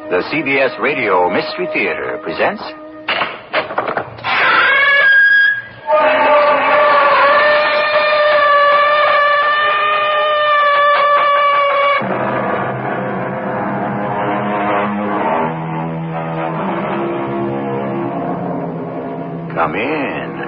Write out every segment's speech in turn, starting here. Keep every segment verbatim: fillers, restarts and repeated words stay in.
The C B S Radio Mystery Theater presents... Come in.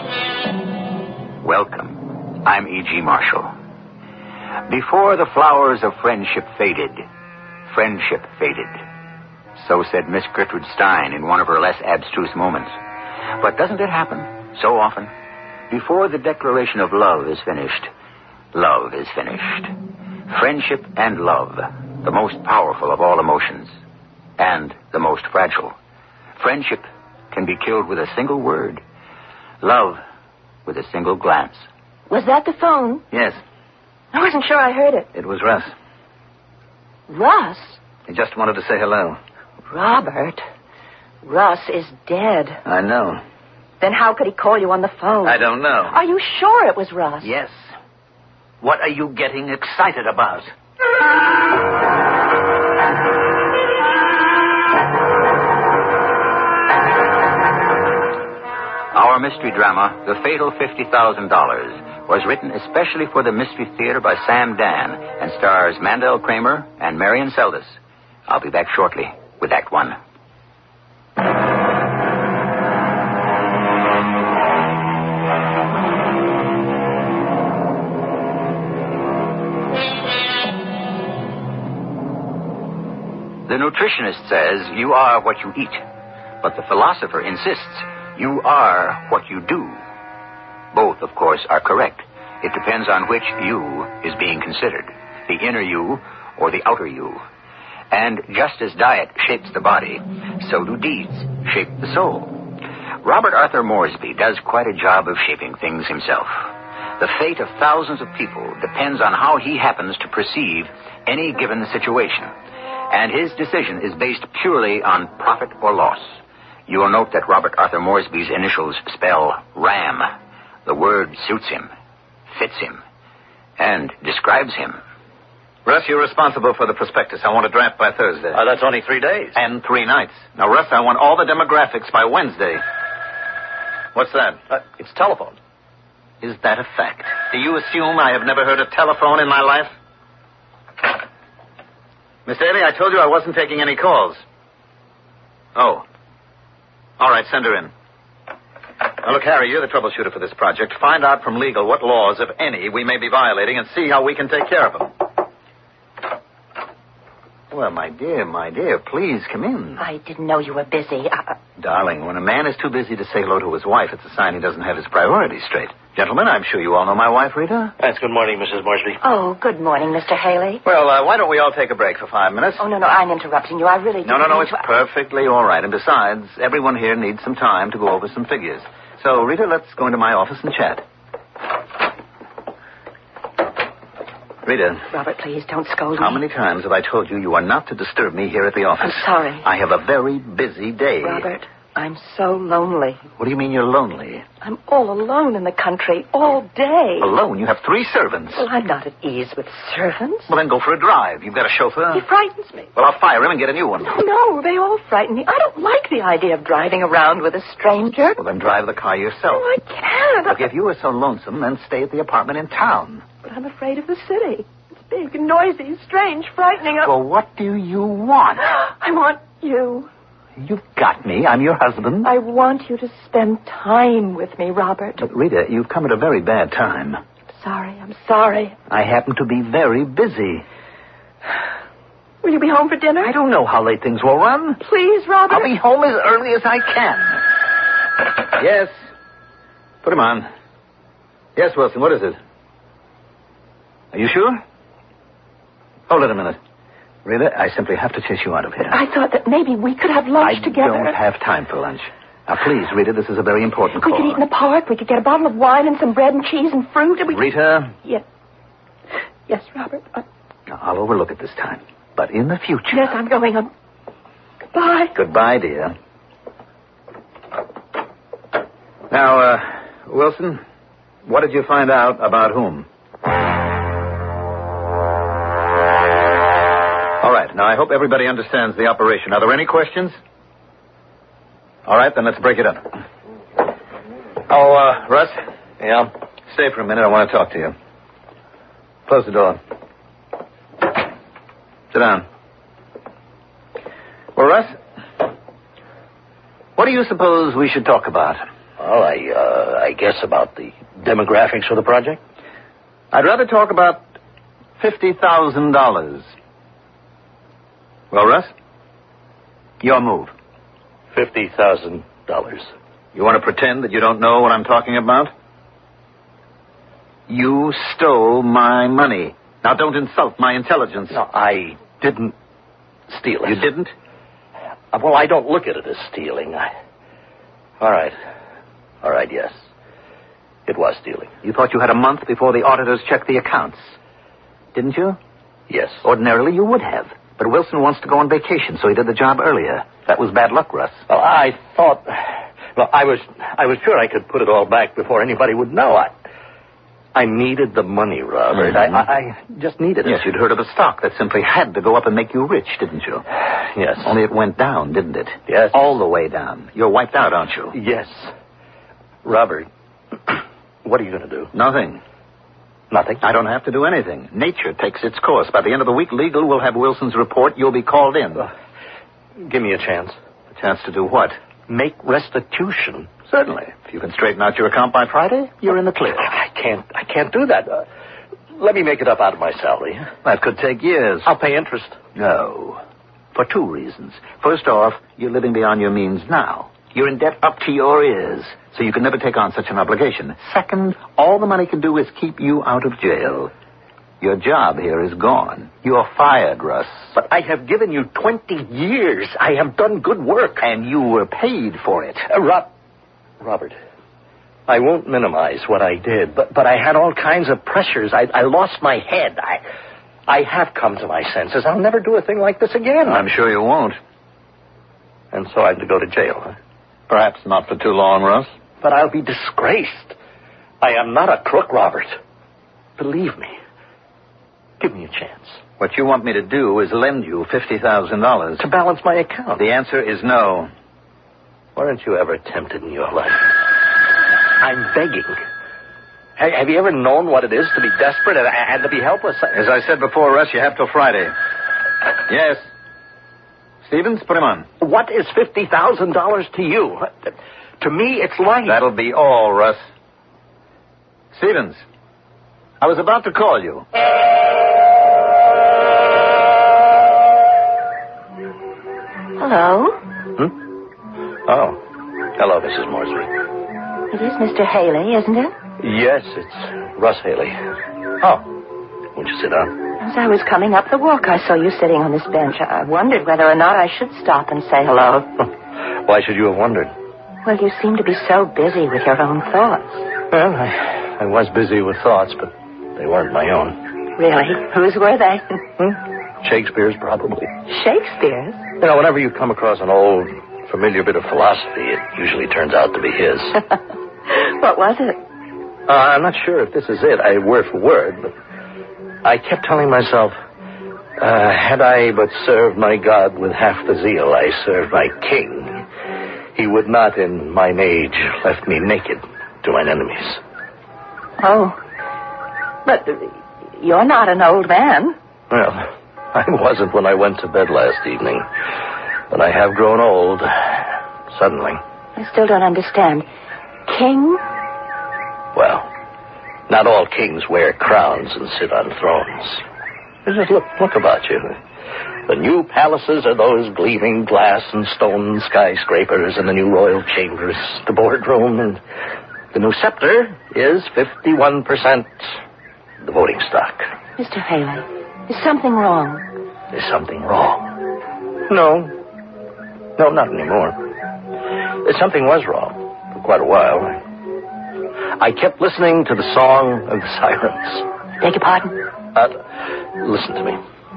Welcome. I'm E G. Marshall. Before the flowers of friendship faded, friendship faded. So said Miss Gertrude Stein in one of her less abstruse moments. But doesn't it happen so often? Before the declaration of love is finished, love is finished. Friendship and love, the most powerful of all emotions, and the most fragile. Friendship can be killed with a single word. Love with a single glance. Was that the phone? Yes. I wasn't sure I heard it. It was Russ. Russ? He just wanted to say hello. Robert, Russ is dead. I know. Then how could he call you on the phone? I don't know. Are you sure it was Russ? Yes. What are you getting excited about? Our mystery drama, The Fatal fifty thousand dollars, was written especially for the Mystery Theater by Sam Dan and stars Mandel Kramer and Marion Seldes. I'll be back shortly with Act One. The nutritionist says you are what you eat, but the philosopher insists you are what you do. Both, of course, are correct. It depends on which you is being considered, the inner you or the outer you. And just as diet shapes the body, so do deeds shape the soul. Robert Arthur Moresby does quite a job of shaping things himself. The fate of thousands of people depends on how he happens to perceive any given situation. And his decision is based purely on profit or loss. You will note that Robert Arthur Moresby's initials spell RAM. The word suits him, fits him, and describes him. Russ, you're responsible for the prospectus. I want a draft by Thursday. Uh, that's only three days. And three nights. Now, Russ, I want all the demographics by Wednesday. What's that? Uh, it's telephone. Is that a fact? Do you assume I have never heard a telephone in my life? Miss Daly, I told you I wasn't taking any calls. Oh. All right, send her in. Now, look, Harry, you're the troubleshooter for this project. Find out from legal what laws, if any, we may be violating and see how we can take care of them. Well, my dear, my dear, please come in. I didn't know you were busy. Uh, Darling, when a man is too busy to say hello to his wife, it's a sign he doesn't have his priorities straight. Gentlemen, I'm sure you all know my wife, Rita. That's good morning, Missus Moresby. oh, good morning, Mister Haley. Well, uh, why don't we all take a break for five minutes? Oh, no, no, I'm interrupting you. I really No, no, didn't no, mean it's to- perfectly all right. And besides, everyone here needs some time to go over some figures. So, Rita, let's go into my office and chat. Rita. Robert, please, don't scold How me. many times have I told you you are not to disturb me here at the office? I'm sorry. I have a very busy day. Robert, I'm so lonely. What do you mean you're lonely? I'm all alone in the country all day. Alone? You have three servants. Well, I'm not at ease with servants. Well, then go for a drive. You've got a chauffeur. He frightens me. Well, I'll fire him and get a new one. No, no, they all frighten me. I don't like the idea of driving around with a stranger. Well, then drive the car yourself. Oh, I can't. Look, if you were so lonesome, then stay at the apartment in town. But I'm afraid of the city. It's big, noisy, strange, frightening. I... Well, what do you want? I want you. You've got me. I'm your husband. I want you to spend time with me, Robert. But, Rita, you've come at a very bad time. I'm sorry. I'm sorry. I happen to be very busy. Will you be home for dinner? I don't know how late things will run. Please, Robert. I'll be home as early as I can. Yes. Put him on. Yes, Wilson, what is it? Are you sure? Hold it a minute. Rita, I simply have to chase you out of here. I thought that maybe we could have lunch I together. I don't have time for lunch. Now, please, Rita, this is a very important We call. could eat in the park. We could get a bottle of wine and some bread and cheese and fruit. And we... Rita? Yes. Yes, Robert. I... Now, I'll overlook it this time. But in the future... Yes, I'm going on. Goodbye. Goodbye, dear. Now, uh, Wilson, what did you find out about whom? All right. Now, I hope everybody understands the operation. Are there any questions? All right, then let's break it up. Oh, uh, Russ? Yeah? Stay for a minute. I want to talk to you. Close the door. Sit down. Well, Russ, what do you suppose we should talk about? Well, I, uh, I guess about the demographics for the project. I'd rather talk about fifty thousand dollars. Well, Russ, your move. fifty thousand dollars. You want to pretend that you don't know what I'm talking about? You stole my money. Now, don't insult my intelligence. No, I didn't steal it. You didn't? Uh, Well, I don't look at it as stealing. I... All right. All right, yes. It was stealing. You thought you had a month before the auditors checked the accounts. Didn't you? Yes. Ordinarily, you would have. But Wilson wants to go on vacation, so he did the job earlier. That was bad luck, Russ. Well, I thought... Well, I was I was sure I could put it all back before anybody would know. I I needed the money, Robert. Mm-hmm. I, I, I just needed it. Yes, you'd heard of a stock that simply had to go up and make you rich, didn't you? Yes. Only it went down, didn't it? Yes. All the way down. You're wiped out, aren't you? Yes. Robert, what are you going to do? Nothing. Nothing? I don't have to do anything. Nature takes its course. By the end of the week, legal will have Wilson's report. You'll be called in. Uh, give me a chance. A chance to do what? Make restitution. Certainly. If you can straighten out your account by Friday, you're in the clear. I can't. I can't do that. Uh, let me make it up out of my salary. That could take years. I'll pay interest. No. For two reasons. First off, you're living beyond your means now. You're in debt up to your ears, so you can never take on such an obligation. Second, all the money can do is keep you out of jail. Your job here is gone. You're fired, Russ. But I have given you twenty years. I have done good work. And you were paid for it. Uh, Rob, Robert, I won't minimize what I did, but, but I had all kinds of pressures. I, I lost my head. I, I have come to my senses. I'll never do a thing like this again. I'm sure you won't. And so I'm to go to jail, huh? Perhaps not for too long, Russ. But I'll be disgraced. I am not a crook, Robert. Believe me. Give me a chance. What you want me to do is lend you fifty thousand dollars. To balance my account. The answer is no. Weren't you ever tempted in your life? I'm begging. Ha- have you ever known what it is to be desperate and, and to be helpless? As I said before, Russ, you have till Friday. Yes. Stevens, put him on. What is fifty thousand dollars to you? To me, it's life. That'll be all, Russ. Stevens, I was about to call you. Hello? Hmm? Oh. Hello, Missus Morsley. It is Mister Haley, isn't it? Yes, it's Russ Haley. Oh. Won't you sit down? As I was coming up the walk, I saw you sitting on this bench. I wondered whether or not I should stop and say hello. Why should you have wondered? Well, you seem to be so busy with your own thoughts. Well, I, I was busy with thoughts, but they weren't my own. Really? Whose were they? Hmm? Shakespeare's, probably. Shakespeare's? You know, whenever you come across an old, familiar bit of philosophy, it usually turns out to be his. What was it? Uh, I'm not sure if this is it, I word for word, but I kept telling myself, uh, had I but served my God with half the zeal I served my king, he would not in mine age left me naked to mine enemies. Oh. But you're not an old man. Well, I wasn't when I went to bed last evening, but I have grown old, suddenly. I still don't understand. King? Well, not all kings wear crowns and sit on thrones. Just look, look about you. The new palaces are those gleaming glass and stone skyscrapers, and the new royal chambers, the boardroom, and the new scepter is fifty-one percent the voting stock. Mister Haley, is something wrong? There's something wrong. No. No, not anymore. Something was wrong for quite a while. I kept listening to the song of the sirens. Beg your pardon? Uh, listen to me.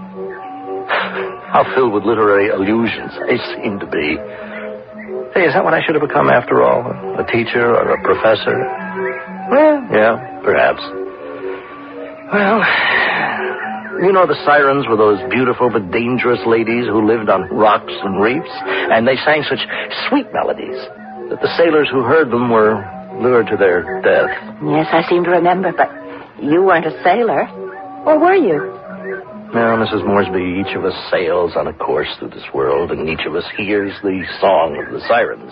How filled with literary allusions I seem to be. Hey, is that what I should have become after all? A teacher or a professor? Well, yeah, perhaps. Well, You know, the sirens were those beautiful but dangerous ladies who lived on rocks and reefs, and they sang such sweet melodies that the sailors who heard them were lured to their death. Yes, I seem to remember, but you weren't a sailor. Or were you? Now, Missus Moresby, each of us sails on a course through this world, and each of us hears the song of the sirens.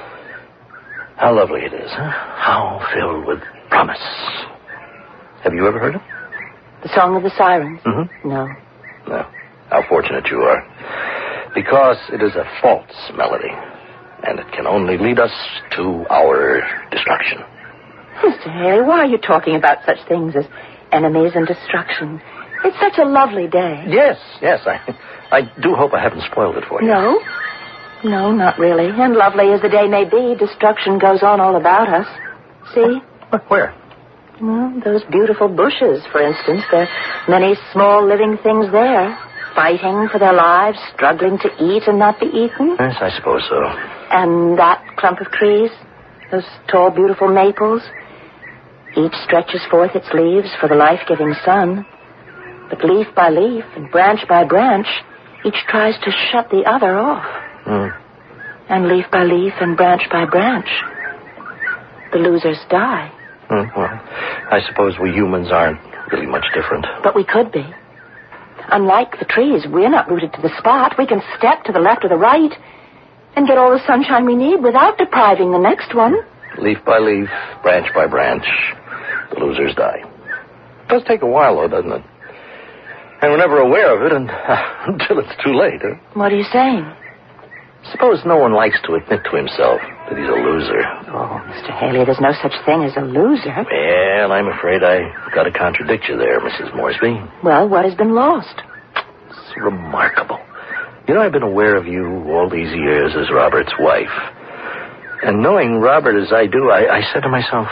How lovely it is, huh? How filled with promise. Have you ever heard it? The Song of the Sirens? Mm-hmm. No. No. How fortunate you are. Because it is a false melody, and it can only lead us to our destruction. Mister Haley, why are you talking about such things as enemies and destruction? It's such a lovely day. Yes, yes. I, I do hope I haven't spoiled it for you. No. No, not really. And lovely as the day may be, destruction goes on all about us. See? Where? Well, those beautiful bushes, for instance. There are many small living things there, fighting for their lives, struggling to eat and not be eaten. Yes, I suppose so. And that clump of trees, those tall, beautiful maples, each stretches forth its leaves for the life-giving sun. But leaf by leaf and branch by branch, each tries to shut the other off. Mm. And leaf by leaf and branch by branch, the losers die. Mm, well, I suppose we humans aren't really much different. But we could be. Unlike the trees, we're not rooted to the spot. We can step to the left or the right and get all the sunshine we need without depriving the next one. Leaf by leaf, branch by branch, the losers die. It does take a while, though, doesn't it? And we're never aware of it and, uh, until it's too late, huh? What are you saying? Suppose no one likes to admit to himself that he's a loser. Oh, Mister Haley, there's no such thing as a loser. Well, I'm afraid I've got to contradict you there, Missus Moresby. Well, what has been lost? It's remarkable. You know, I've been aware of you all these years as Robert's wife. And knowing Robert as I do, I, I said to myself,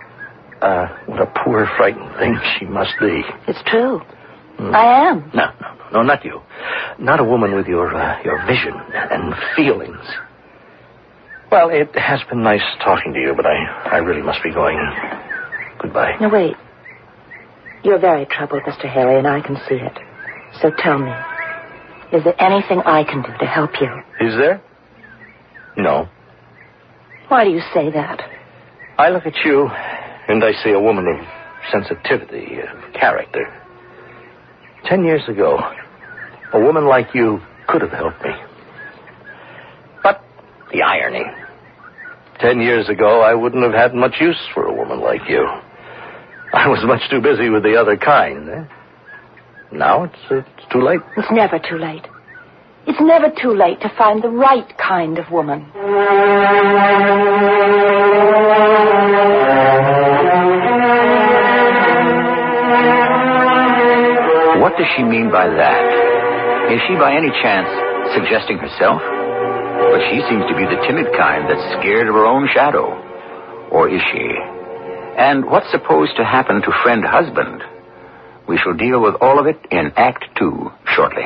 uh, what a poor, frightened thing she must be. It's true. Mm. I am. No, no, no, not you. Not a woman with your uh, your vision and feelings. Well, it has been nice talking to you, but I, I really must be going. Goodbye. No, wait. You're very troubled, Mister Haley, and I can see it. So tell me, is there anything I can do to help you? Is there? No. Why do you say that? I look at you, and I see a woman of sensitivity, of character. Ten years ago, a woman like you could have helped me. But the irony. Ten years ago, I wouldn't have had much use for a woman like you. I was much too busy with the other kind. Eh? Now it's, uh, it's too late. It's never too late. It's never too late to find the right kind of woman. What does she mean by that? Is she by any chance suggesting herself? But she seems to be the timid kind that's scared of her own shadow. Or is she? And what's supposed to happen to friend husband? We shall deal with all of it in Act Two shortly.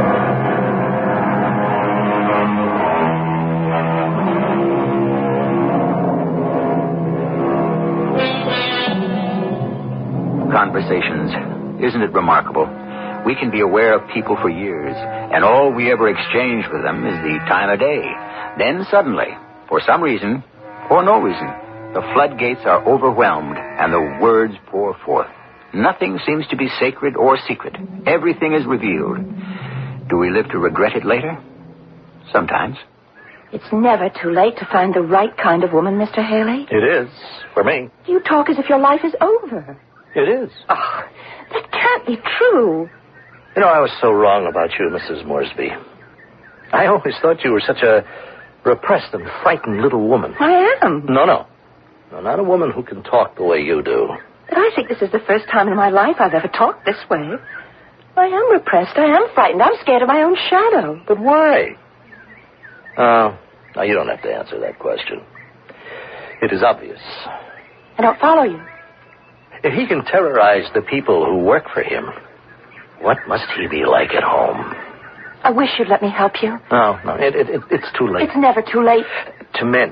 Conversations. Isn't it remarkable? We can be aware of people for years, and all we ever exchange with them is the time of day. Then suddenly, for some reason, or no reason, the floodgates are overwhelmed, and the words pour forth. Nothing seems to be sacred or secret. Everything is revealed. Do we live to regret it later? Sometimes. It's never too late to find the right kind of woman, Mister Haley. It is, for me. You talk as if your life is over. It is. Oh, that can't be true. You know, I was so wrong about you, Missus Moresby. I always thought you were such a repressed and frightened little woman. I am. No, no. No, not a woman who can talk the way you do. But I think this is the first time in my life I've ever talked this way. I am repressed. I am frightened. I'm scared of my own shadow. But why? Oh, now you don't have to answer that question. It is obvious. I don't follow you. If he can terrorize the people who work for him, what must he be like at home? I wish you'd let me help you. No, no, it, it, it, it's too late. It's never too late. To men.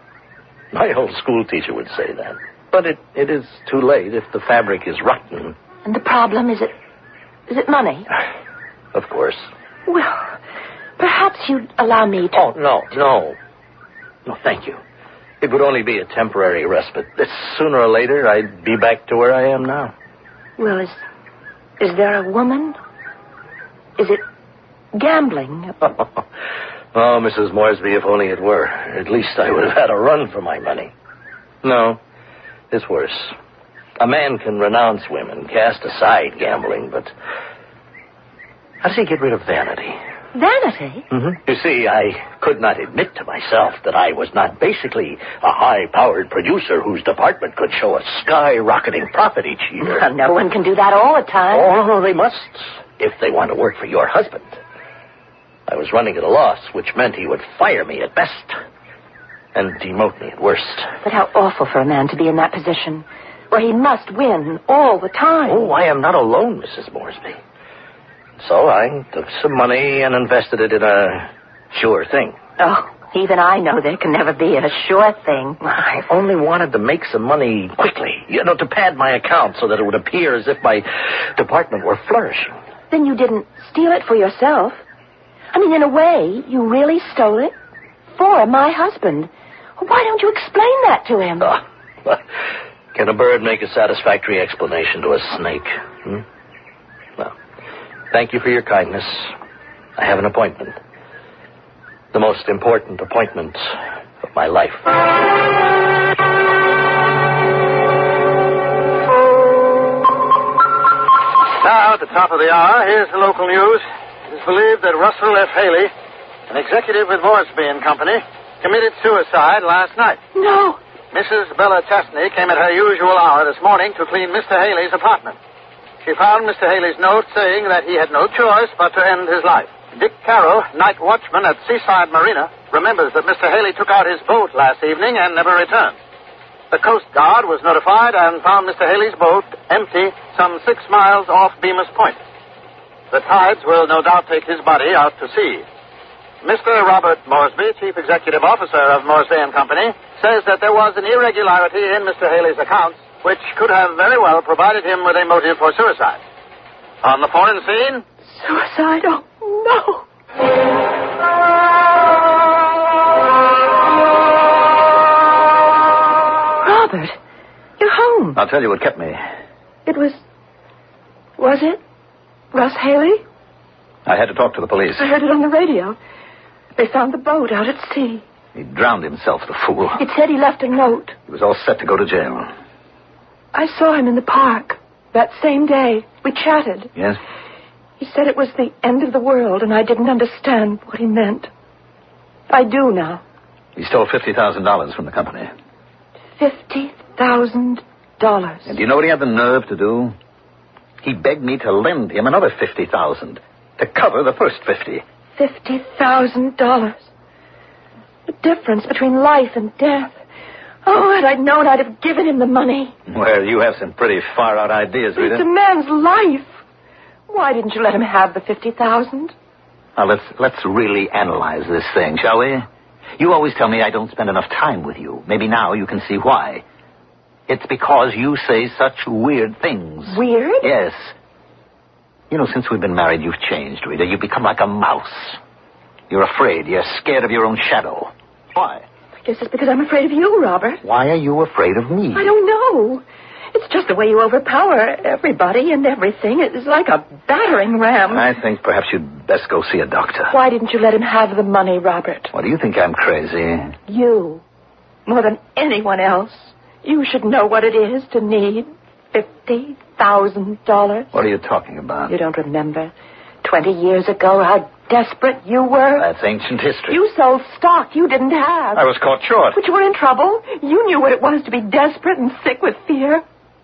My old school teacher would say that. But it, it is too late if the fabric is rotten And the problem, is it... is it money? Of course. Well, perhaps you'd allow me to... Oh, no, no. No, thank you. It would only be a temporary respite. Sooner or later, I'd be back to where I am now. Well, is... is there a woman? Is it gambling? Oh, Missus Moresby, if only it were. At least I would have had a run for my money. No, it's worse. A man can renounce women, cast aside gambling, but how does he get rid of vanity? Vanity? Mm-hmm. You see, I could not admit to myself that I was not basically a high-powered producer whose department could show a skyrocketing profit each year. Well, no one can do that all the time. Oh, they must, if they want to work for your husband. I was running at a loss, which meant he would fire me at best and demote me at worst. But how awful for a man to be in that position, where he must win all the time. Oh, I am not alone, Missus Moresby. So I took some money and invested it in a sure thing. Oh, even I know there can never be a sure thing. I only wanted to make some money quickly, you know, to pad my account so that it would appear as if my department were flourishing. Then you didn't steal it for yourself. I mean, in a way, you really stole it for my husband. Why don't you explain that to him? Oh, can a bird make a satisfactory explanation to a snake? Hmm? Well, thank you for your kindness. I have an appointment. The most important appointment of my life. Now, at the top of the hour, here's the local news. It is believed that Russell F. Haley, an executive with Moresby and Company, committed suicide last night. No. Missus Bella Chastney came at her usual hour this morning to clean Mister Haley's apartment. She found Mister Haley's note saying that he had no choice but to end his life. Dick Carroll, night watchman at Seaside Marina, remembers that Mister Haley took out his boat last evening and never returned. The Coast Guard was notified and found Mister Haley's boat empty some six miles off Bemis Point. The tides will no doubt take his body out to sea. Mister Robert Moresby, Chief Executive Officer of Moresby and Company, says that there was an irregularity in Mister Haley's accounts which could have very well provided him with a motive for suicide. On the foreign scene... Suicide? Oh, no. Robert, you're home. I'll tell you what kept me. It was... Was it Russ Haley? I had to talk to the police. I heard it on the radio. They found the boat out at sea. He drowned himself, the fool. It said he left a note. He was all set to go to jail. I saw him in the park that same day. We chatted. Yes? He said it was the end of the world, and I didn't understand what he meant. I do now. He stole fifty thousand dollars from the company. Fifty thousand dollars. And do you know what he had the nerve to do? He begged me to lend him another fifty thousand dollars to cover the first fifty. Fifty thousand dollars. The difference between life and death. Oh, had I known, I'd have given him the money. Well, you have some pretty far-out ideas, Rita. It's a man's life. Why didn't you let him have the fifty thousand dollars? Now, let's, let's really analyze this thing, shall we? You always tell me I don't spend enough time with you. Maybe now you can see why. It's because you say such weird things. Weird? Yes. You know, since we've been married, you've changed, Rita. You've become like a mouse. You're afraid. You're scared of your own shadow. Why? I guess it's because I'm afraid of you, Robert. Why are you afraid of me? I don't know. It's just the way you overpower everybody and everything. It's like a battering ram. I think perhaps you'd best go see a doctor. Why didn't you let him have the money, Robert? What, do you think I'm crazy? You, more than anyone else, you should know what it is to need fifty thousand dollars. What are you talking about? You don't remember? Twenty years ago, how desperate you were? That's ancient history. You sold stock you didn't have. I was caught short. But you were in trouble. You knew what it was to be desperate and sick with fear.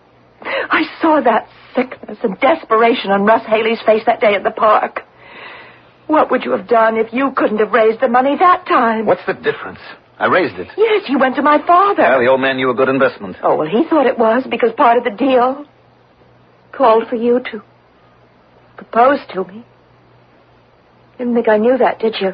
I saw that sickness and desperation on Russ Haley's face that day at the park. What would you have done if you couldn't have raised the money that time? What's the difference? I raised it. Yes, you went to my father. Well, the old man knew a good investment. Oh, well, he thought it was because part of the deal called for you to propose to me. Didn't think I knew that, did you?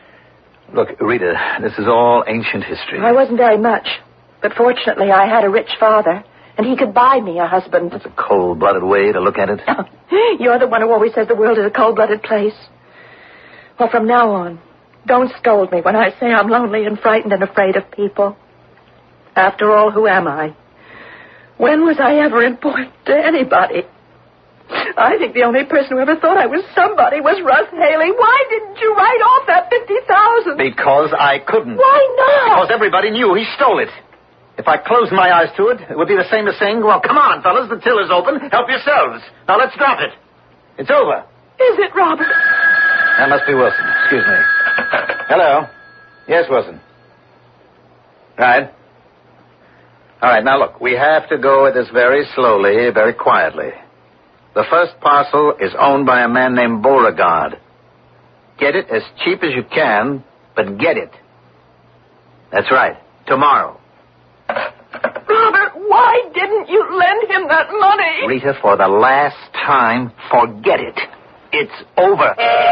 Look, Rita, this is all ancient history. I wasn't very much. But fortunately, I had a rich father And he could buy me a husband. That's a cold-blooded way to look at it. You're the one who always says the world is a cold-blooded place. Well, from now on, don't scold me when I say I'm lonely and frightened and afraid of people. After all, who am I? When was I ever important to anybody? I think the only person who ever thought I was somebody was Russ Haley. Why didn't you write off that fifty thousand dollars? Because I couldn't. Why not? Because everybody knew he stole it. If I closed my eyes to it, it would be the same as saying, well, come on, fellas, the till is open. Help yourselves. Now let's drop it. It's over. Is it, Robert? That must be Wilson. Excuse me. Hello. Yes, Wilson. Right. All right, now look, we have to go at this very slowly, very quietly. The first parcel is owned by a man named Beauregard. Get it as cheap as you can, but get it. That's right. Tomorrow. Robert, why didn't you lend him that money? Rita, for the last time, forget it. It's over.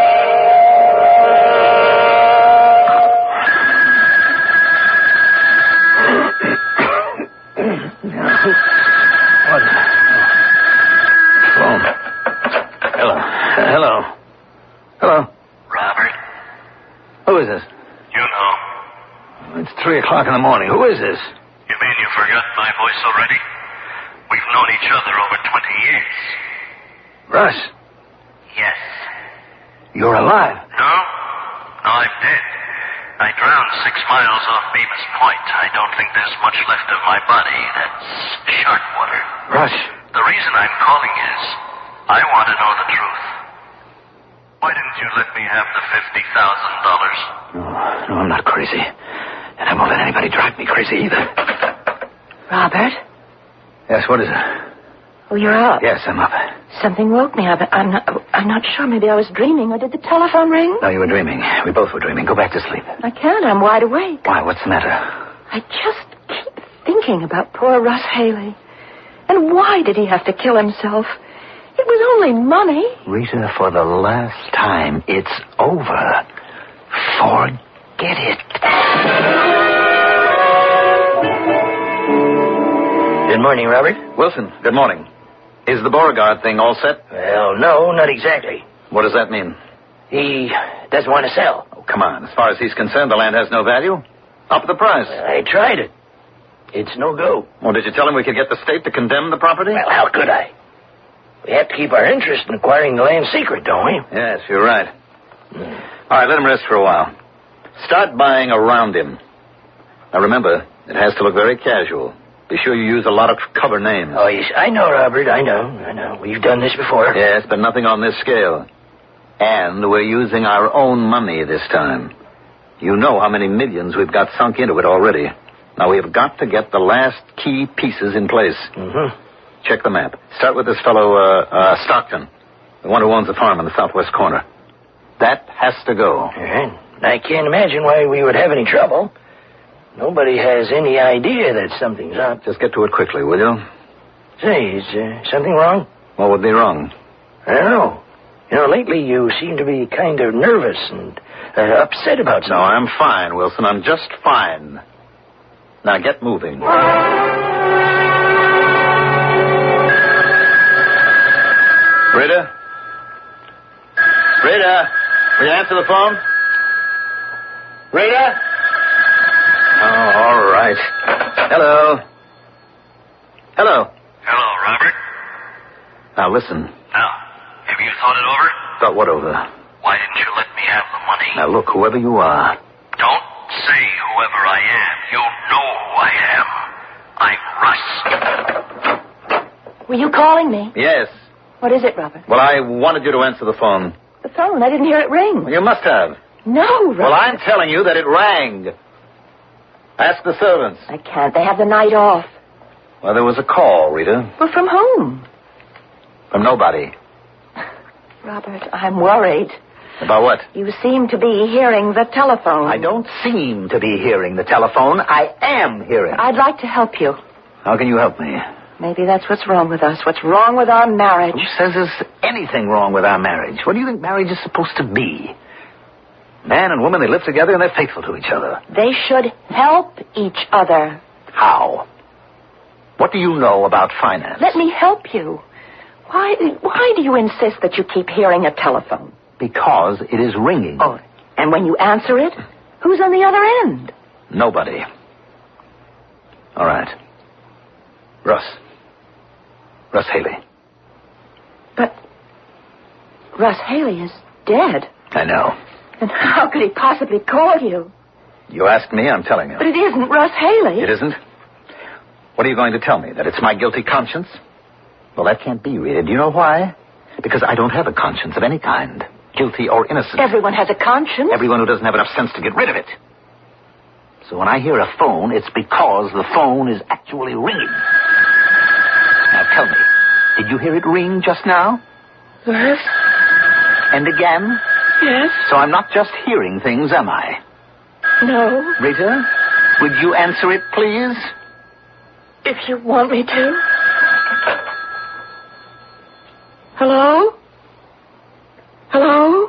What? Phone. Hello. Hello. Hello. Robert, Who is this? you know. It's three o'clock in the morning. Who is this? You mean you forgot my voice already? We've known each other over twenty years. Russ. Yes. You're alive. No? No, I'm dead. I drowned six miles off Bemis Point. I don't think there's much left of my body. That's shark water. Russ. The reason I'm calling is I want to know the truth. Why didn't you let me have the fifty thousand dollars? No, no, I'm not crazy. And I won't let anybody drive me crazy either. Robert? Yes, what is it? Oh, you're up. Yes, I'm up. Something woke me up. I'm not, I'm not sure. Maybe I was dreaming, or did the telephone ring? No, you were dreaming. We both were dreaming. Go back to sleep. I can't. I'm wide awake. Why? What's the matter? I just keep thinking about poor Russ Haley. And why did he have to kill himself? It was only money. Rita, for the last time, it's over. Forget it. Good morning, Robert. Wilson, good morning. Is the Beauregard thing all set? Well, no, not exactly. What does that mean? He doesn't want to sell. Oh, come on. As far as he's concerned, the land has no value. Up the price. I tried it. It's no go. Well, did you tell him we could get the state to condemn the property? Well, how could I? We have to keep our interest in acquiring the land secret, don't we? Yes, you're right. Mm. All right, let him rest for a while. Start buying around him. Now, remember, it has to look very casual. Be sure you use a lot of cover names. Oh, yes, I know, Robert. I know. I know. We've done this before. Yes, but nothing on this scale. And we're using our own money this time. You know how many millions we've got sunk into it already. Now, we've got to get the last key pieces in place. Mm-hmm. Check the map. Start with this fellow, uh, uh, Stockton, the one who owns the farm in the southwest corner. That has to go. All right. I can't imagine why we would have any trouble. Nobody has any idea that something's up. Just get to it quickly, will you? Say, is uh, something wrong? What would be wrong? I don't know. You know, lately you seem to be kind of nervous and uh, upset about something. No, I'm fine, Wilson. I'm just fine. Now get moving. Rita? Rita? Will you answer the phone? Rita? Oh, all right. Hello. Hello. Hello, Robert. Now, listen. Now, have you thought it over? Thought what over? Why didn't you let me have the money? Now, look, whoever you are. Don't say whoever I am. You know who I am. I'm Russ. Were you calling me? Yes. What is it, Robert? Well, I wanted you to answer the phone. The phone. I didn't hear it ring. Well, you must have. No, Robert. Well, I'm telling you that it rang. Ask the servants. I can't. They have the night off. Well, there was a call, Rita. Well, from whom? From nobody. Robert, I'm worried. About what? You seem to be hearing the telephone. I don't seem to be hearing the telephone. I am hearing. I'd like to help you. How can you help me? Maybe that's what's wrong with us. What's wrong with our marriage? Who says there's anything wrong with our marriage? What do you think marriage is supposed to be? Man and woman, they live together and they're faithful to each other. They should help each other. How? What do you know about finance? Let me help you. Why, why do you insist that you keep hearing a telephone? Because it is ringing. Oh, and when you answer it, who's on the other end? Nobody. All right. Russ. Russ Haley. But Russ Haley is dead. I know. And how could he possibly call you? You asked me, I'm telling you. But it isn't Russ Haley. It isn't? What are you going to tell me? That it's my guilty conscience? Well, that can't be, Rita. Do you know why? Because I don't have a conscience of any kind. Guilty or innocent. Everyone has a conscience. Everyone who doesn't have enough sense to get rid of it. So when I hear a phone, it's because the phone is actually ringing. Now tell me, did you hear it ring just now? Yes. And again? Yes. So I'm not just hearing things, am I? No. Rita, would you answer it, please? If you want me to. Hello? Hello?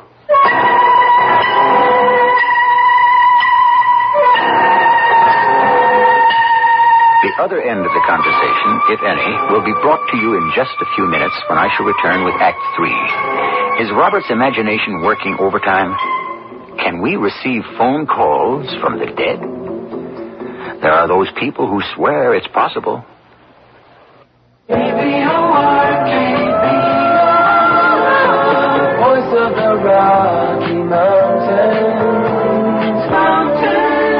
The other end of the conversation, if any, will be brought to you in just a few minutes when I shall return with Act Three. Is Robert's imagination working overtime? Can we receive phone calls from the dead? There are those people who swear it's possible. K B O R, K B O R, the voice of the Rocky Mountains, mountains.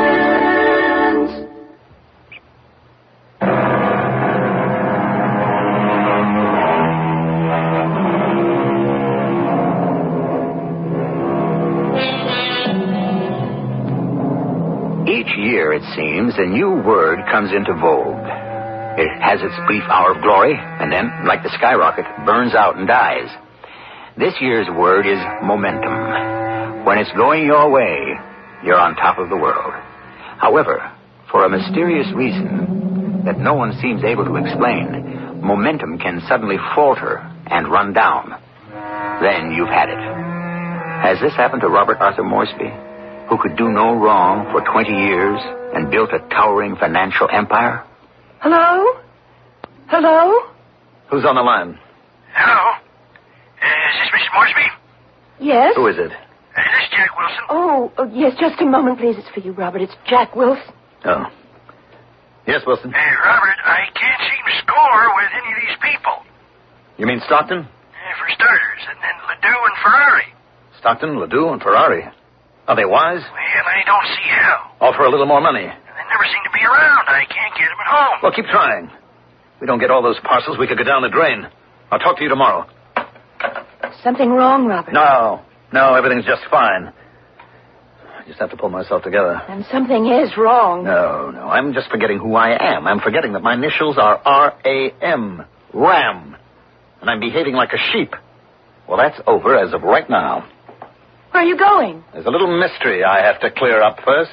Each year, it seems, a new word comes into vogue. It has its brief hour of glory, and then, like the skyrocket, burns out and dies. This year's word is momentum. When it's going your way, you're on top of the world. However, for a mysterious reason that no one seems able to explain, momentum can suddenly falter and run down. Then you've had it. Has this happened to Robert Arthur Moresby, who could do no wrong for twenty years and built a towering financial empire? Hello? Hello? Who's on the line? Hello? Uh, is this Missus Moresby? Yes? Who is it? Uh, this is Jack Wilson. Oh, oh, yes, just a moment, please. It's for you, Robert. It's Jack Wilson. Oh. Yes, Wilson. Hey, Robert, I can't seem to score with any of these people. You mean Stockton? Uh, for starters, and then Ledoux and Ferrari. Stockton, Ledoux, and Ferrari. Are they wise? Well, I don't see how. Offer a little more money. They never seem to be around. I can't get them at home. Well, keep trying. We don't get all those parcels, we could go down the drain. I'll talk to you tomorrow. Something wrong, Robert? No, no, everything's just fine. I just have to pull myself together. And something is wrong. No, no, I'm just forgetting who I am. I'm forgetting that my initials are R A M, Ram. And I'm behaving like a sheep. Well, that's over as of right now. Where are you going? There's a little mystery I have to clear up first.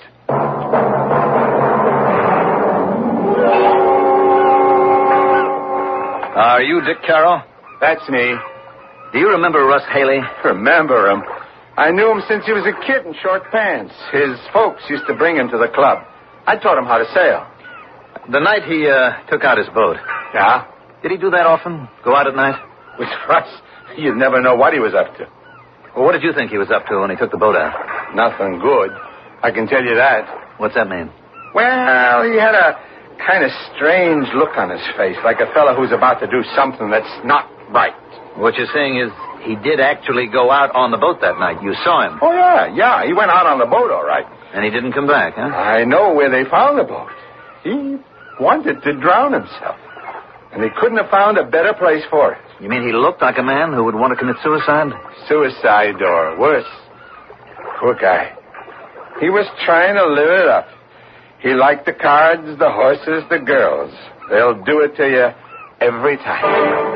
Are you Dick Carroll? That's me. Do you remember Russ Haley? Remember him. I knew him since he was a kid in short pants. His folks used to bring him to the club. I taught him how to sail. The night he uh, took out his boat. Yeah? Did he do that often? Go out at night? With Russ, you'd never know what he was up to. Well, what did you think he was up to when he took the boat out? Nothing good. I can tell you that. What's that mean? Well, he had a kind of strange look on his face, like a fellow who's about to do something that's not right. What you're saying is he did actually go out on the boat that night. You saw him. Oh, yeah, yeah. He went out on the boat, all right. And he didn't come back, huh? I know where they found the boat. He wanted to drown himself. And he couldn't have found a better place for it. You mean he looked like a man who would want to commit suicide? Suicide or worse. Poor guy. He was trying to live it up. He liked the cards, the horses, the girls. They'll do it to you every time.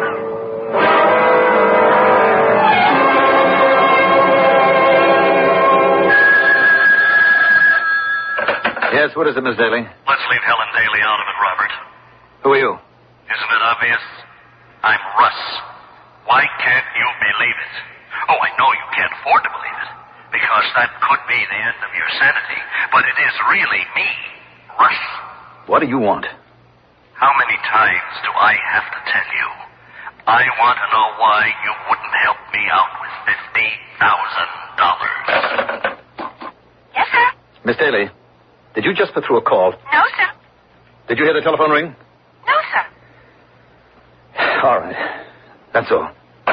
Yes, what is it, Miss Daly? Let's leave Helen Daly out of it, Robert. Who are you? Isn't it obvious? I'm Russ. Why can't you believe it? Oh, I know you can't afford to believe it, because that could be the end of your sanity. But it is really me, Russ. What do you want? How many times do I have to tell you? I want to know why you wouldn't help me out with fifty thousand dollars. Yes, sir. Miss Daly, did you just put through a call? No, sir. Did you hear the telephone ring? No, sir. All right. That's all.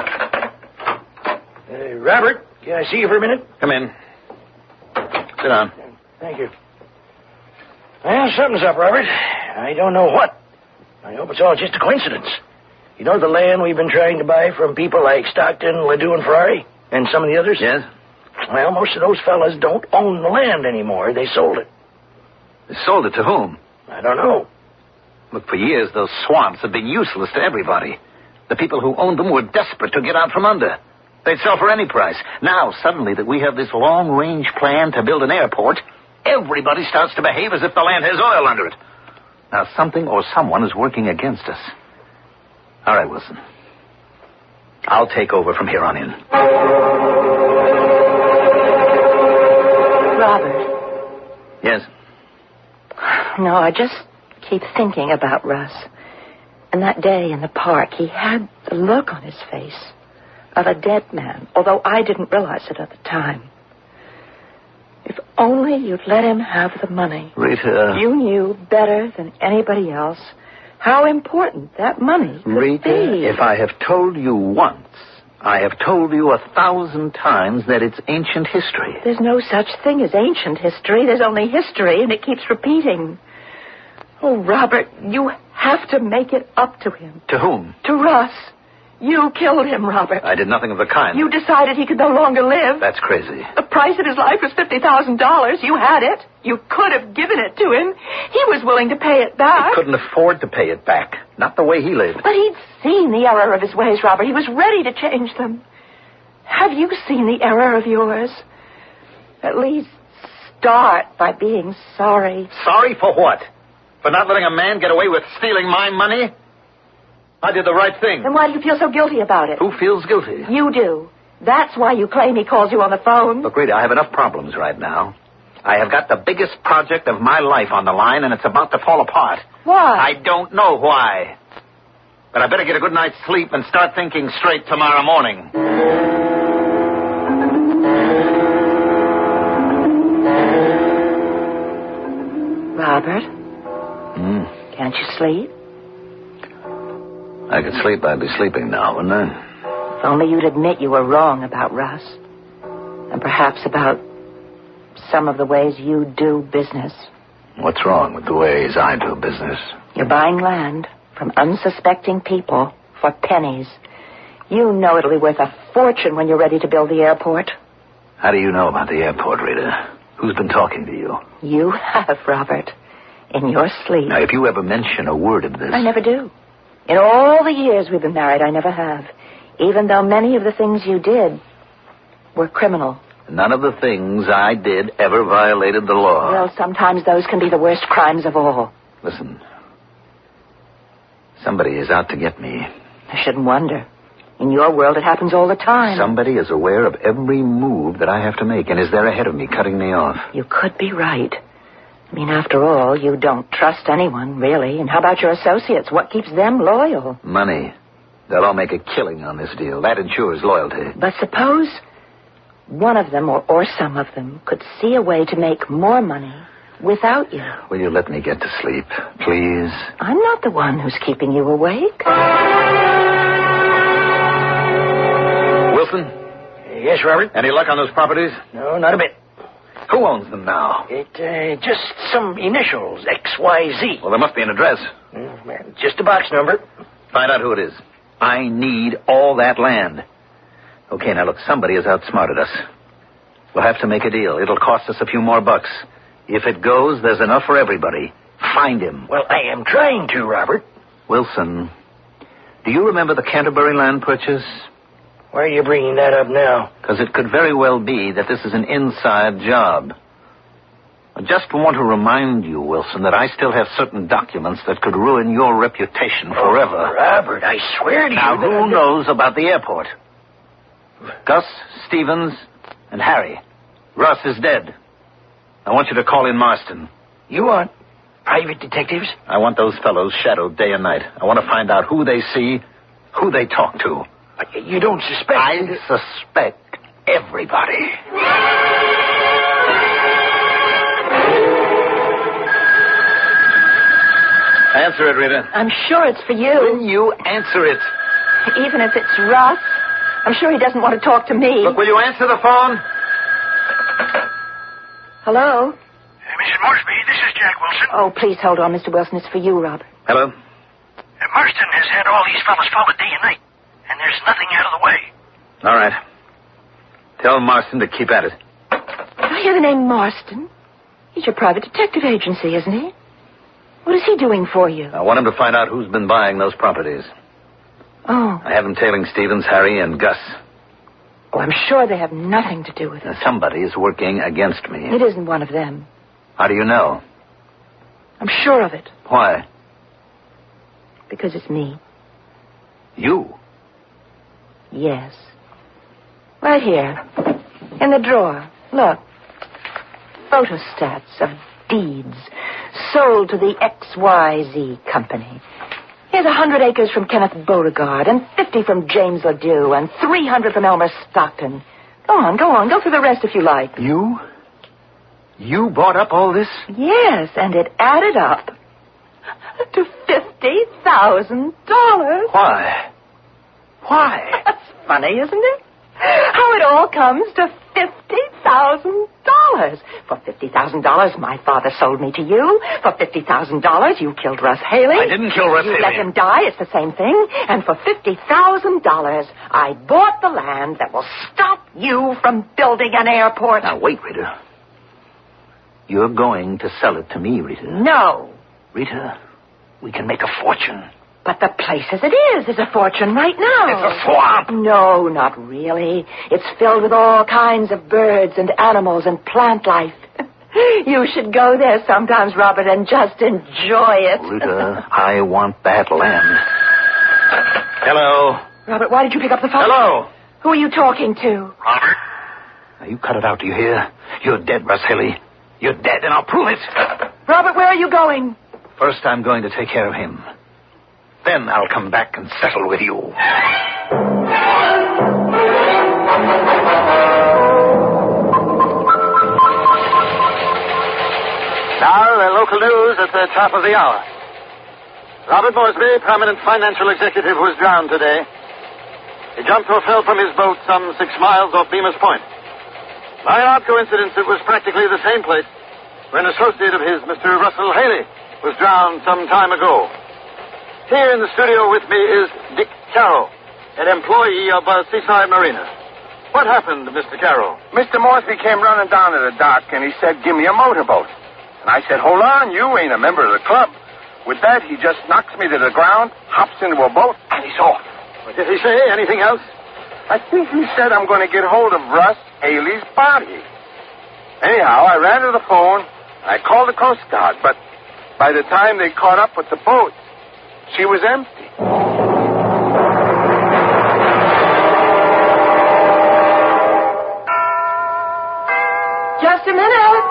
Uh, Robert, can I see you for a minute? Come in. Sit down. Thank you. Well, something's up, Robert. I don't know what. I hope it's all just a coincidence. You know the land we've been trying to buy from people like Stockton, Ledoux, and Ferrari? And some of the others? Yes? Well, most of those fellas don't own the land anymore. They sold it. They sold it to whom? I don't know. Look, for years, those swamps have been useless to everybody. The people who owned them were desperate to get out from under. They'd sell for any price. Now, suddenly, that we have this long-range plan to build an airport, everybody starts to behave as if the land has oil under it. Now, something or someone is working against us. All right, Wilson. I'll take over from here on in. Robert. Yes? No, I just keep thinking about Russ. And that day in the park, he had the look on his face of a dead man, although I didn't realize it at the time. If only you'd let him have the money. Rita. You knew better than anybody else how important that money could Rita, be. if I have told you once, I have told you a thousand times that it's ancient history. There's no such thing as ancient history. There's only history, and it keeps repeating. Oh, Robert, you have to make it up to him. To whom? To Russ. You killed him, Robert. I did nothing of the kind. You decided he could no longer live. That's crazy. The price of his life was fifty thousand dollars. You had it. You could have given it to him. He was willing to pay it back. He couldn't afford to pay it back. Not the way he lived. But he'd seen the error of his ways, Robert. He was ready to change them. Have you seen the error of yours? At least start by being sorry. Sorry for what? For not letting a man get away with stealing my money? I did the right thing. Then why do you feel so guilty about it? Who feels guilty? You do. That's why you claim he calls you on the phone. Look, Rita, I have enough problems right now. I have got the biggest project of my life on the line, and it's about to fall apart. Why? I don't know why. But I better get a good night's sleep and start thinking straight tomorrow morning. Robert? Hmm? Can't you sleep? I could sleep, I'd be sleeping now, wouldn't I? If only you'd admit you were wrong about Russ. And perhaps about some of the ways you do business. What's wrong with the ways I do business? You're buying land from unsuspecting people for pennies. You know it'll be worth a fortune when you're ready to build the airport. How do you know about the airport, Rita? Who's been talking to you? You have, Robert. In your sleep. Now, if you ever mention a word of this... I never do. In all the years we've been married, I never have. Even though many of the things you did were criminal. None of the things I did ever violated the law. Well, sometimes those can be the worst crimes of all. Listen. Somebody is out to get me. I shouldn't wonder. In your world, it happens all the time. Somebody is aware of every move that I have to make and is there ahead of me, cutting me off. You could be right. I mean, after all, you don't trust anyone, really. And how about your associates? What keeps them loyal? Money. They'll all make a killing on this deal. That ensures loyalty. But suppose one of them, or, or some of them, could see a way to make more money without you. Will you let me get to sleep, please? I'm not the one who's keeping you awake. Wilson? Yes, Robert? Any luck on those properties? No, not a bit. Who owns them now? It, uh, just some initials, X Y Z. Well, there must be an address. Mm, just a box number. Find out who it is. I need all that land. Okay, now look, somebody has outsmarted us. We'll have to make a deal. It'll cost us a few more bucks. If it goes, there's enough for everybody. Find him. Well, I am trying to, Robert. Wilson, do you remember the Canterbury land purchase? Why are you bringing that up now? Because it could very well be that this is an inside job. I just want to remind you, Wilson, that I still have certain documents that could ruin your reputation forever. Oh, Robert, I swear to now, you... Now, who that... knows about the airport? Gus, Stevens, and Harry. Russ is dead. I want you to call in Marston. You want... Private detectives? I want those fellows shadowed day and night. I want to find out who they see, who they talk to. But you don't suspect... I suspect everybody. Answer it, Rita. I'm sure it's for you. Will you answer it? Even if it's Russ, I'm sure he doesn't want to talk to me. Look, will you answer the phone? Hello? Uh, Missus Moresby, this is Jack Wilson. Oh, please hold on, Mister Wilson. It's for you, Robert. Hello? Uh, Marston has had all these fellas followed day and night, and there's nothing out of the way. All right. Tell Marston to keep at it. I hear the name Marston. He's your private detective agency, isn't he? What is he doing for you? I want him to find out who's been buying those properties. Oh. I have him tailing Stevens, Harry, and Gus. Oh, I'm sure they have nothing to do with it. Now, somebody is working against me. It isn't one of them. How do you know? I'm sure of it. Why? Because it's me. You? Yes. Right here. In the drawer. Look. Photostats of deeds sold to the X Y Z company. Here's a hundred acres from Kenneth Beauregard, and fifty from James Ledoux, and three hundred from Elmer Stockton. Go on, go on. Go through the rest if you like. You? You bought up all this? Yes, and it added up to fifty thousand dollars. Why? Why? That's funny, isn't it? How it all comes to fifty thousand dollars. For fifty thousand dollars, my father sold me to you. For fifty thousand dollars, you killed Russ Haley. I didn't kill Russ you Haley. You let him die. It's the same thing. And for fifty thousand dollars, I bought the land that will stop you from building an airport. Now, wait, Rita. You're going to sell it to me, Rita. No. Rita, we can make a fortune. But the place as it is is a fortune right now. It's a swamp. No, not really. It's filled with all kinds of birds and animals and plant life. You should go there sometimes, Robert, and just enjoy it. Rita, I want that land. Hello. Robert, why did you pick up the phone? Hello. Who are you talking to? Robert? Now, you cut it out, do you hear? You're dead, Russ Haley. You're dead, and I'll prove it. Robert, where are you going? First, I'm going to take care of him. Then I'll come back and settle with you. Now, the local news at the top of the hour. Robert Moresby, prominent financial executive, was drowned today. He jumped or fell from his boat some six miles off Bemis Point. By an odd coincidence, it was practically the same place where an associate of his, Mister Russell Haley, was drowned some time ago. Here in the studio with me is Dick Carroll, an employee of uh, Seaside Marina. What happened, Mister Carroll? Mister Moresby came running down to the dock, and he said, give me a motorboat. And I said, hold on, you ain't a member of the club. With that, he just knocks me to the ground, hops into a boat, and he's off. Did he say anything else? I think he said I'm going to get hold of Russ Haley's body. Anyhow, I ran to the phone, and I called the Coast Guard, but by the time they caught up with the boat, she was empty. Just a minute.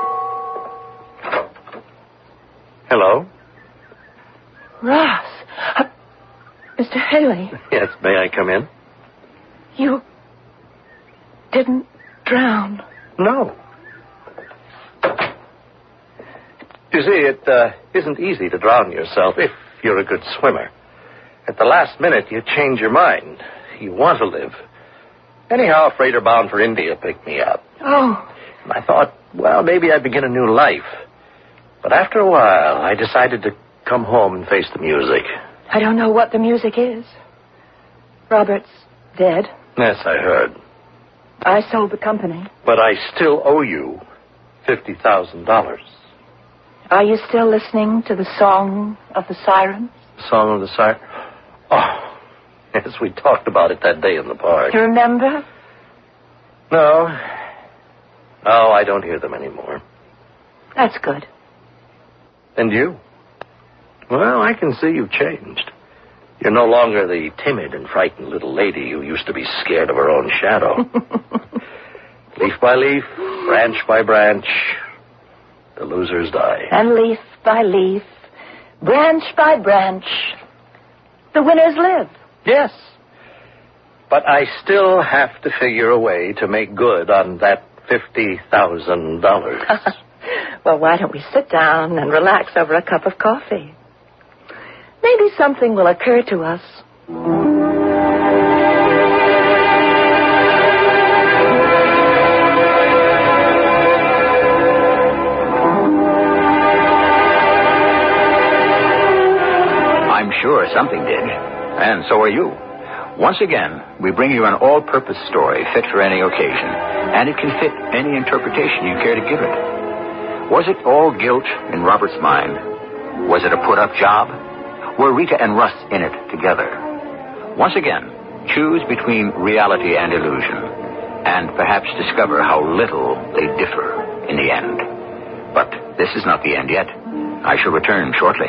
Hello? Ross. Uh, Mister Haley. Yes, may I come in? You didn't drown. No. You see, it uh, isn't easy to drown yourself if you're a good swimmer. At the last minute, you change your mind. You want to live. Anyhow, a freighter bound for India picked me up. Oh. And I thought, well, maybe I'd begin a new life. But after a while, I decided to come home and face the music. I don't know what the music is. Robert's dead. Yes, I heard. I sold the company. But I still owe you fifty thousand dollars. Are you still listening to the song of the sirens? Song of the Siren? Oh, yes, we talked about it that day in the park. You remember? No. No, I don't hear them anymore. That's good. And you? Well, I can see you've changed. You're no longer the timid and frightened little lady who used to be scared of her own shadow. Leaf by leaf, branch by branch, the losers die. And leaf by leaf, branch by branch, the winners live. Yes. But I still have to figure a way to make good on that fifty thousand dollars. Well, why don't we sit down and relax over a cup of coffee? Maybe something will occur to us. I'm sure something did, and so are you. Once again, we bring you an all-purpose story fit for any occasion, and it can fit any interpretation you care to give it. Was it all guilt in Robert's mind? Was it a put-up job? Were Rita and Russ in it together? Once again, choose between reality and illusion, and perhaps discover how little they differ in the end. But this is not the end yet. I shall return shortly.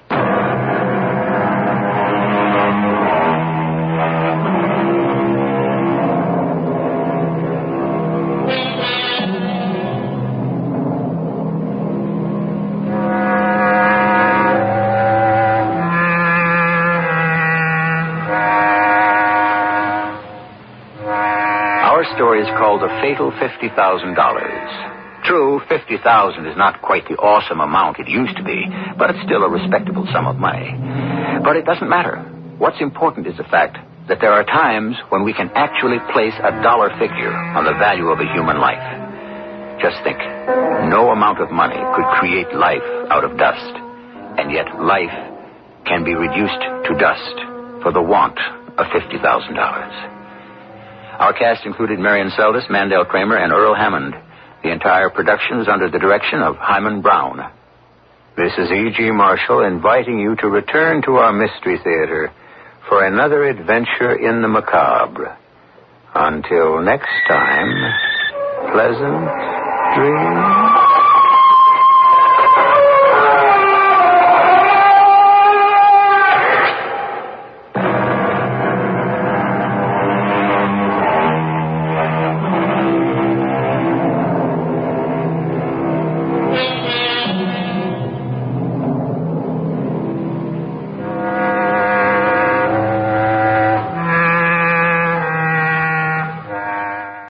Story is called The Fatal fifty thousand dollars. True, fifty thousand dollars is not quite the awesome amount it used to be, but it's still a respectable sum of money. But it doesn't matter. What's important is the fact that there are times when we can actually place a dollar figure on the value of a human life. Just think, no amount of money could create life out of dust, and yet life can be reduced to dust for the want of fifty thousand dollars. Our cast included Marion Seldes, Mandel Kramer, and Earl Hammond. The entire production was under the direction of Hyman Brown. This is E G. Marshall inviting you to return to our Mystery Theater for another adventure in the macabre. Until next time, pleasant dreams.